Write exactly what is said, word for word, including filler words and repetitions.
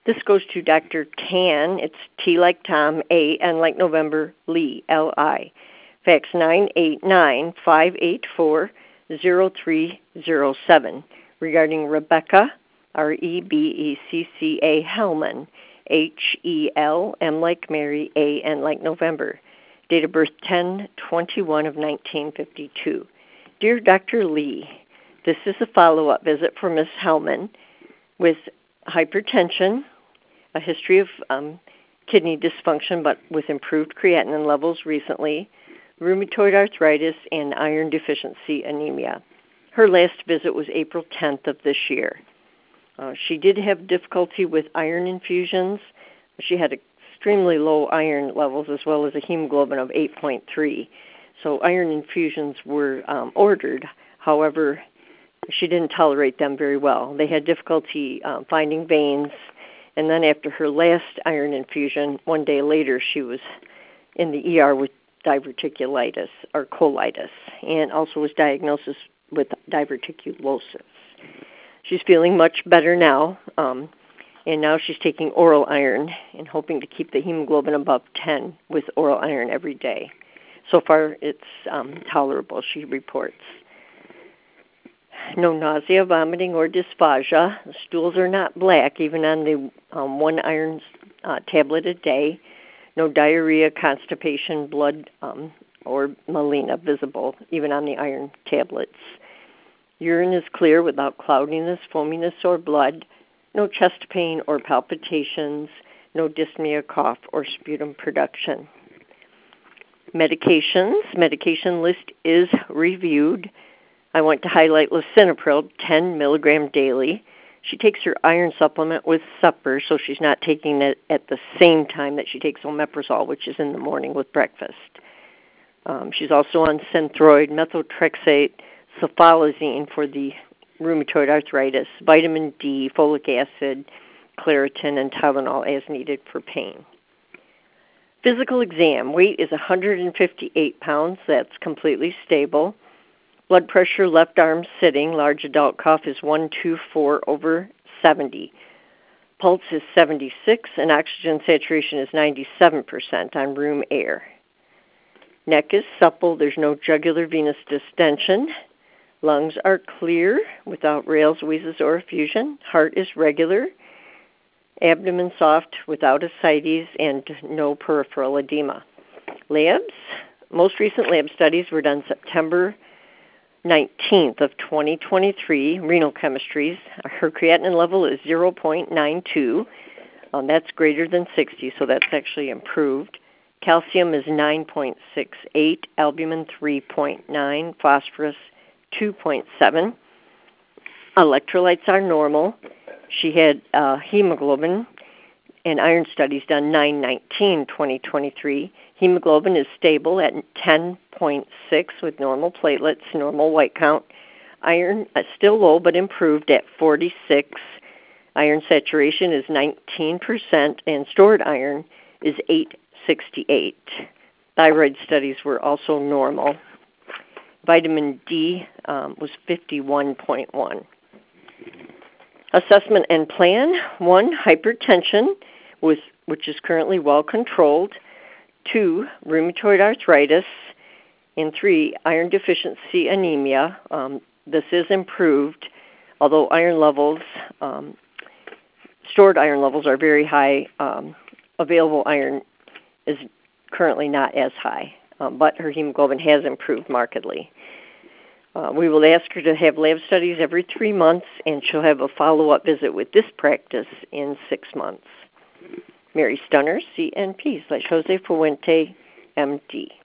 This goes to Doctor Tan. It's T like Tom, A, N like November, Lee, L I. Fax nine eight nine, five eight four, zero three zero seven regarding Rebecca, R E B E C C A, Hellman, H E L, M like Mary, A, N like November. Date of birth ten twenty-one of nineteen fifty-two. Dear Doctor Lee, this is a follow-up visit for Miss Hellman with hypertension, a history of um, kidney dysfunction but with improved creatinine levels recently, rheumatoid arthritis, and iron deficiency anemia. Her last visit was April tenth of this year. Uh, she did have difficulty with iron infusions. She had extremely low iron levels as well as a hemoglobin of eight point three. So iron infusions were um, ordered. However, she didn't tolerate them very well. They had difficulty um, finding veins. And then after her last iron infusion, one day later, she was in the E R with diverticulitis or colitis and also was diagnosed with diverticulosis. She's feeling much better now, um, and now she's taking oral iron and hoping to keep the hemoglobin above ten with oral iron every day. So far, it's um, tolerable, she reports. No nausea, vomiting, or dysphagia. The stools are not black, even on the um, one iron uh, tablet a day. No diarrhea, constipation, blood, um, or melena visible, even on the iron tablets. Urine is clear without cloudiness, foaminess, or blood. No chest pain or palpitations. No dyspnea, cough, or sputum production. Medications. Medication list is reviewed. I want to highlight lisinopril, ten milligrams daily. She takes her iron supplement with supper, so she's not taking it at the same time that she takes omeprazole, which is in the morning with breakfast. Um, she's also on Synthroid, methotrexate, sulfalazine for the rheumatoid arthritis, vitamin D, folic acid, Claritin, and Tylenol as needed for pain. Physical exam. Weight is one hundred fifty-eight pounds. That's completely stable. Blood pressure, left arm sitting, large adult cough is one twenty-four over seventy. Pulse is seventy-six, and oxygen saturation is ninety-seven percent on room air. Neck is supple. There's no jugular venous distension. Lungs are clear without rales, wheezes, or effusion. Heart is regular. Abdomen soft without ascites and no peripheral edema. Labs. Most recent lab studies were done September nineteenth of twenty twenty-three, renal chemistries. Her creatinine level is zero point nine two. Um, that's greater than sixty, so that's actually improved. Calcium is nine point six eight, albumin three point nine, phosphorus two point seven. Electrolytes are normal. She had uh, hemoglobin and iron studies done nine nineteen twenty twenty-three. Hemoglobin is stable at ten point six with normal platelets, normal white count. Iron is still low but improved at forty-six. Iron saturation is nineteen percent and stored iron is eight sixty-eight. Thyroid studies were also normal. Vitamin D um, was fifty-one point one. Assessment and plan. One, hypertension, with, which is currently well controlled. Two, rheumatoid arthritis. And three, iron deficiency anemia. Um, this is improved, although iron levels, um, stored iron levels are very high. Um, available iron is currently not as high, um, but her hemoglobin has improved markedly. Uh, we will ask her to have lab studies every three months, and she'll have a follow-up visit with this practice in six months. Mary Stunner, C N P, slash Jose Fuente, M D.